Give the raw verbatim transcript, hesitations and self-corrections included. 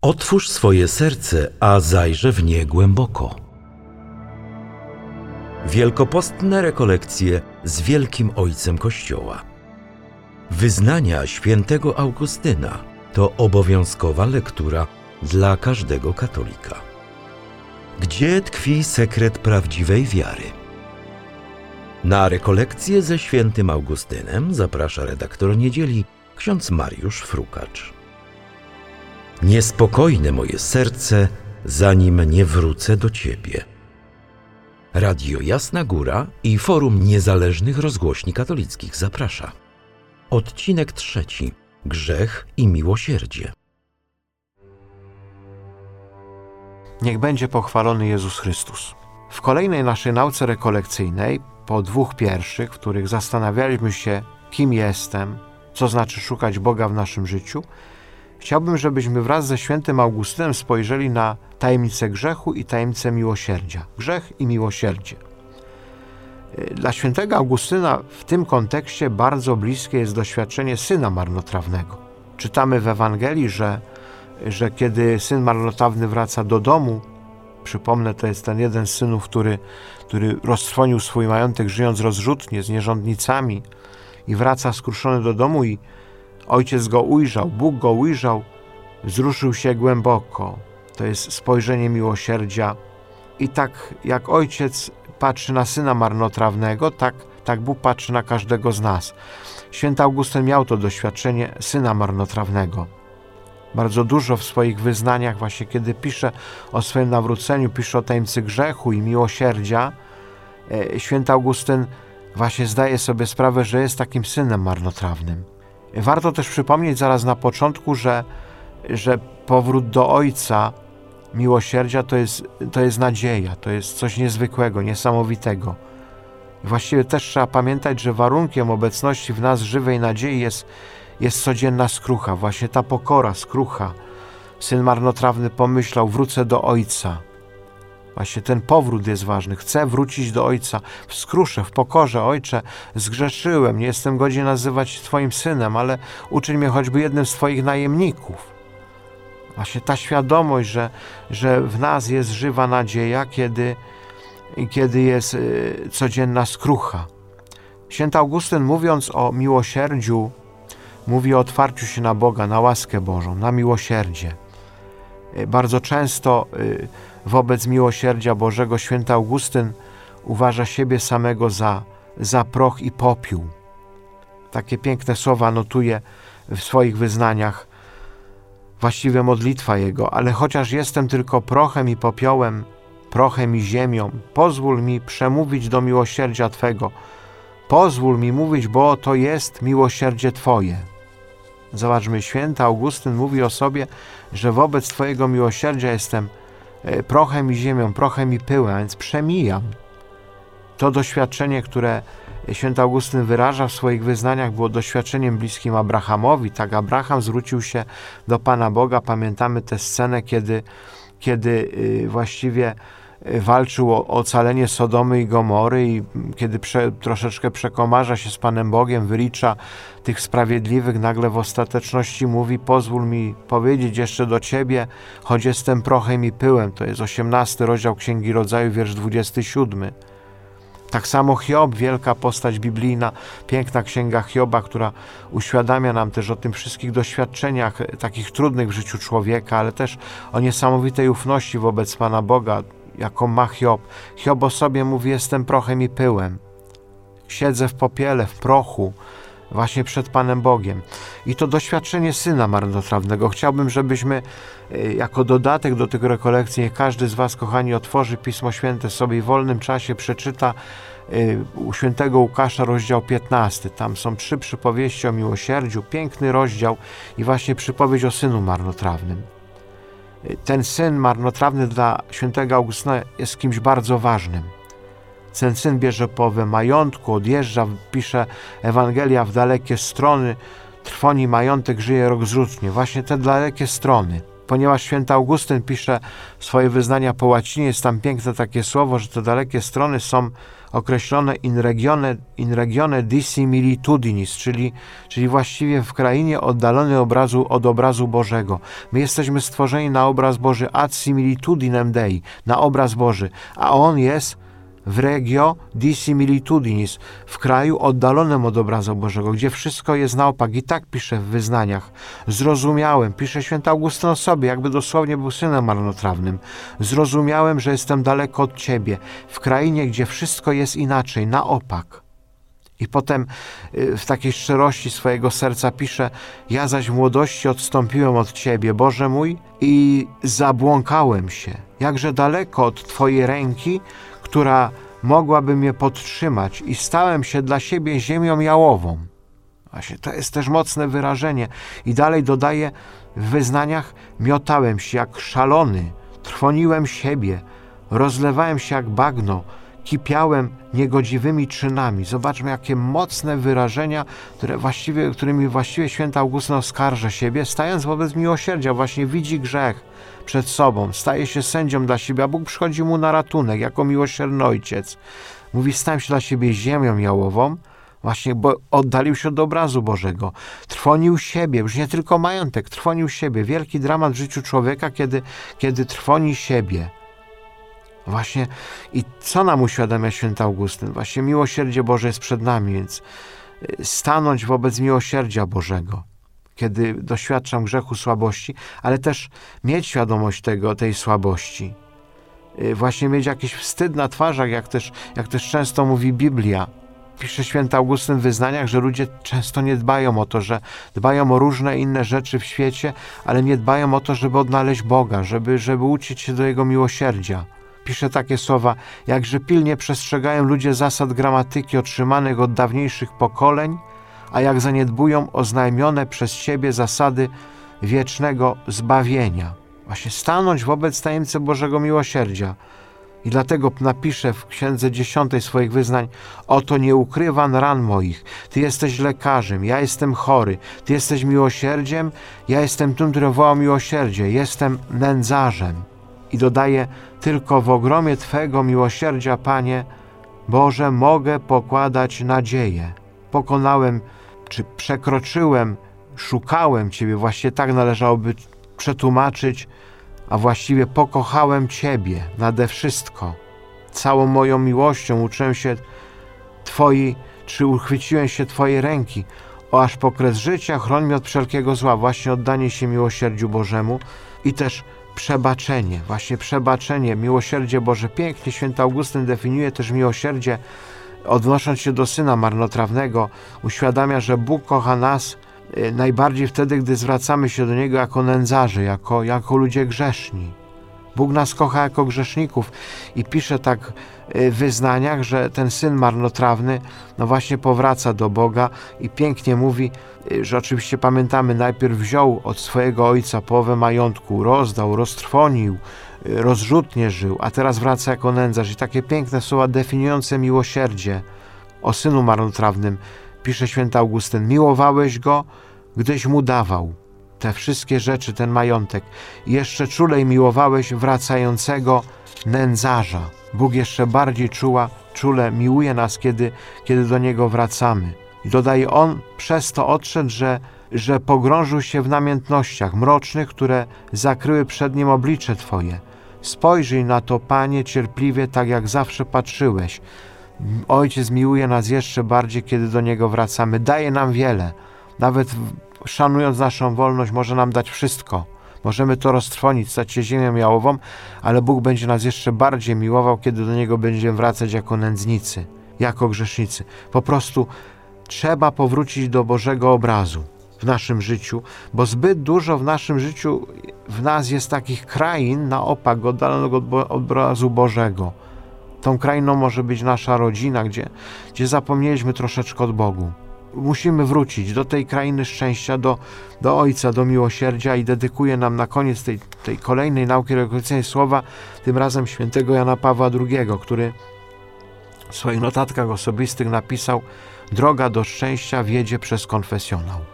Otwórz swoje serce, a zajrzę w nie głęboko. Wielkopostne rekolekcje z Wielkim Ojcem Kościoła. Wyznania świętego Augustyna to obowiązkowa lektura dla każdego katolika. Gdzie tkwi sekret prawdziwej wiary? Na rekolekcje ze świętym Augustynem zaprasza redaktor Niedzieli, ksiądz Mariusz Frukacz. Niespokojne moje serce, zanim nie wrócę do Ciebie. Radio Jasna Góra i Forum Niezależnych Rozgłośni Katolickich zaprasza. Odcinek trzeci. Grzech i miłosierdzie. Niech będzie pochwalony Jezus Chrystus. W kolejnej naszej nauce rekolekcyjnej, po dwóch pierwszych, w których zastanawialiśmy się, kim jestem, co znaczy szukać Boga w naszym życiu, chciałbym, żebyśmy wraz ze świętym Augustynem spojrzeli na tajemnicę grzechu i tajemnicę miłosierdzia. Grzech i miłosierdzie. Dla świętego Augustyna w tym kontekście bardzo bliskie jest doświadczenie syna marnotrawnego. Czytamy w Ewangelii, że, że kiedy syn marnotrawny wraca do domu, przypomnę, to jest ten jeden z synów, który, który roztrwonił swój majątek, żyjąc rozrzutnie, z nierządnicami, i wraca skruszony do domu i ojciec go ujrzał, Bóg go ujrzał, wzruszył się głęboko. To jest spojrzenie miłosierdzia. I tak jak ojciec patrzy na syna marnotrawnego, tak, tak Bóg patrzy na każdego z nas. Święty Augustyn miał to doświadczenie syna marnotrawnego. Bardzo dużo w swoich wyznaniach, właśnie kiedy pisze o swoim nawróceniu, pisze o tajemnicy grzechu i miłosierdzia, święty Augustyn właśnie zdaje sobie sprawę, że jest takim synem marnotrawnym. Warto też przypomnieć zaraz na początku, że, że powrót do Ojca miłosierdzia to jest, to jest nadzieja, to jest coś niezwykłego, niesamowitego. I właściwie też trzeba pamiętać, że warunkiem obecności w nas żywej nadziei jest, jest codzienna skrucha, właśnie ta pokora, skrucha. Syn marnotrawny pomyślał, wrócę do Ojca. Właśnie ten powrót jest ważny. Chcę wrócić do Ojca w skrusze, w pokorze. Ojcze, zgrzeszyłem, nie jestem godzien nazywać Twoim synem, ale uczyń mnie choćby jednym z Twoich najemników. Właśnie ta świadomość, że, że w nas jest żywa nadzieja, kiedy, kiedy jest y, codzienna skrucha. Święty Augustyn, mówiąc o miłosierdziu, mówi o otwarciu się na Boga, na łaskę Bożą, na miłosierdzie. Y, bardzo często y, wobec miłosierdzia Bożego święty Augustyn uważa siebie samego za, za proch i popiół. Takie piękne słowa notuje w swoich wyznaniach, właściwie modlitwa jego, ale chociaż jestem tylko prochem i popiołem, prochem i ziemią, pozwól mi przemówić do miłosierdzia Twego. Pozwól mi mówić, bo to jest miłosierdzie Twoje. Zobaczmy, święty Augustyn mówi o sobie, że wobec Twojego miłosierdzia jestem prochem i ziemią, prochem i pyłem, a więc przemijam. To doświadczenie, które święty Augustyn wyraża w swoich wyznaniach, było doświadczeniem bliskim Abrahamowi. Tak Abraham zwrócił się do Pana Boga. Pamiętamy tę scenę, kiedy, kiedy właściwie walczył o ocalenie Sodomy i Gomory i kiedy prze, troszeczkę przekomarza się z Panem Bogiem, wylicza tych sprawiedliwych, nagle w ostateczności mówi, pozwól mi powiedzieć jeszcze do Ciebie, choć jestem prochem i pyłem. To jest osiemnasty rozdział Księgi Rodzaju, wiersz dwudziesty siódmy. Tak samo Hiob, wielka postać biblijna, piękna księga Hioba, która uświadamia nam też o tym wszystkich doświadczeniach takich trudnych w życiu człowieka, ale też o niesamowitej ufności wobec Pana Boga, jaką ma Hiob. Hiob o sobie mówi, jestem prochem i pyłem. Siedzę w popiele, w prochu, właśnie przed Panem Bogiem. I to doświadczenie syna marnotrawnego. Chciałbym, żebyśmy jako dodatek do tych rekolekcji, niech każdy z Was, kochani, otworzy Pismo Święte sobie w wolnym czasie, przeczyta u świętego Łukasza rozdział piętnasty. Tam są trzy przypowieści o miłosierdziu, piękny rozdział i właśnie przypowieść o synu marnotrawnym. Ten syn marnotrawny dla świętego Augustyna jest kimś bardzo ważnym. Ten syn bierze połowę majątku, odjeżdża, pisze Ewangelia w dalekie strony, trwoni majątek, żyje rozrzutnie. Właśnie te dalekie strony. ponieważ święty Augustyn pisze swoje wyznania po łacinie, jest tam piękne takie słowo, że te dalekie strony są określone in regione, in regione dissimilitudinis, czyli, czyli właściwie w krainie oddalonej obrazu, od obrazu Bożego. My jesteśmy stworzeni na obraz Boży, ad similitudinem Dei, na obraz Boży, a On jest w regio dissimilitudinis, w kraju oddalonym od obrazu Bożego, gdzie wszystko jest na opak. I tak pisze w wyznaniach. Zrozumiałem, pisze święty Augustyn o sobie, jakby dosłownie był synem marnotrawnym. Zrozumiałem, że jestem daleko od Ciebie, w krainie, gdzie wszystko jest inaczej, na opak. I potem w takiej szczerości swojego serca pisze: ja zaś w młodości odstąpiłem od Ciebie, Boże mój, i zabłąkałem się, jakże daleko od Twojej ręki, która mogłaby mnie podtrzymać, i stałem się dla siebie ziemią jałową. Właśnie to jest też mocne wyrażenie. I dalej dodaje w wyznaniach: miotałem się jak szalony, trwoniłem siebie, rozlewałem się jak bagno, kipiałem niegodziwymi czynami. Zobaczmy, jakie mocne wyrażenia, które właściwie, którymi właściwie święty Augustyn oskarża siebie, stając wobec miłosierdzia. Właśnie widzi grzech przed sobą, staje się sędzią dla siebie, a Bóg przychodzi mu na ratunek jako miłosierny ojciec. Mówi: stałem się dla siebie ziemią jałową, właśnie, bo oddalił się od obrazu Bożego. Trwonił siebie, już nie tylko majątek, trwonił siebie. Wielki dramat w życiu człowieka, kiedy, kiedy trwoni siebie. Właśnie, i co nam uświadamia święty Augustyn? Właśnie miłosierdzie Boże jest przed nami, więc stanąć wobec miłosierdzia Bożego, kiedy doświadczam grzechu, słabości, ale też mieć świadomość tego, tej słabości. Właśnie mieć jakiś wstyd na twarzach, jak też, jak też często mówi Biblia. Pisze święty Augustyn w wyznaniach, że ludzie często nie dbają o to, że dbają o różne inne rzeczy w świecie, ale nie dbają o to, żeby odnaleźć Boga, żeby, żeby uczyć się do Jego miłosierdzia. Pisze takie słowa: jakże pilnie przestrzegają ludzie zasad gramatyki otrzymanych od dawniejszych pokoleń, a jak zaniedbują oznajmione przez Ciebie zasady wiecznego zbawienia. Właśnie stanąć wobec tajemnicy Bożego miłosierdzia. I dlatego napiszę w księdze dziesiątej swoich wyznań: oto nie ukrywam ran moich. Ty jesteś lekarzem, ja jestem chory. Ty jesteś miłosierdziem, ja jestem tym, który woła miłosierdzie. Jestem nędzarzem. I dodaje: tylko w ogromie Twego miłosierdzia, Panie Boże, mogę pokładać nadzieję. Pokonałem, czy przekroczyłem, szukałem Ciebie, właśnie tak należałoby przetłumaczyć, a właściwie pokochałem Ciebie nade wszystko. Całą moją miłością uczyłem się Twojej, czy uchwyciłem się Twojej ręki, o aż po kres życia chroń mnie od wszelkiego zła. Właśnie oddanie się miłosierdziu Bożemu i też przebaczenie, właśnie przebaczenie, miłosierdzie Boże. Pięknie święty Augustyn definiuje też miłosierdzie, odnosząc się do Syna marnotrawnego. Uświadamia, że Bóg kocha nas najbardziej wtedy, gdy zwracamy się do Niego jako nędzarze, jako, jako ludzie grzeszni. Bóg nas kocha jako grzeszników i pisze tak w wyznaniach, że ten syn marnotrawny no właśnie powraca do Boga i pięknie mówi, że oczywiście pamiętamy, najpierw wziął od swojego ojca połowę majątku, rozdał, roztrwonił, rozrzutnie żył, a teraz wraca jako nędzarz. I takie piękne słowa definiujące miłosierdzie o synu marnotrawnym pisze święty Augustyn: miłowałeś go, gdyś mu dawał te wszystkie rzeczy, ten majątek. I jeszcze czulej miłowałeś wracającego nędzarza. Bóg jeszcze bardziej czuła, czule miłuje nas, kiedy, kiedy do Niego wracamy. I dodaje: On przez to odszedł, że, że pogrążył się w namiętnościach mrocznych, które zakryły przed Nim oblicze Twoje. Spojrzyj na to, Panie, cierpliwie, tak jak zawsze patrzyłeś. Ojciec miłuje nas jeszcze bardziej, kiedy do Niego wracamy. Daje nam wiele. Nawet szanując naszą wolność, może nam dać wszystko. Możemy to roztrwonić, stać się ziemią jałową, ale Bóg będzie nas jeszcze bardziej miłował, kiedy do Niego będziemy wracać jako nędznicy, jako grzesznicy. Po prostu trzeba powrócić do Bożego obrazu w naszym życiu, bo zbyt dużo w naszym życiu w nas jest takich krain na opak oddalonego od obrazu Bożego. Tą krainą może być nasza rodzina, gdzie, gdzie zapomnieliśmy troszeczkę od Bogu. Musimy wrócić do tej krainy szczęścia, do, do Ojca, do miłosierdzia i dedykuję nam na koniec tej, tej kolejnej nauki rekolekcyjnej słowa, tym razem świętego Jana Pawła drugiego, który w swoich notatkach osobistych napisał: droga do szczęścia wiedzie przez konfesjonał.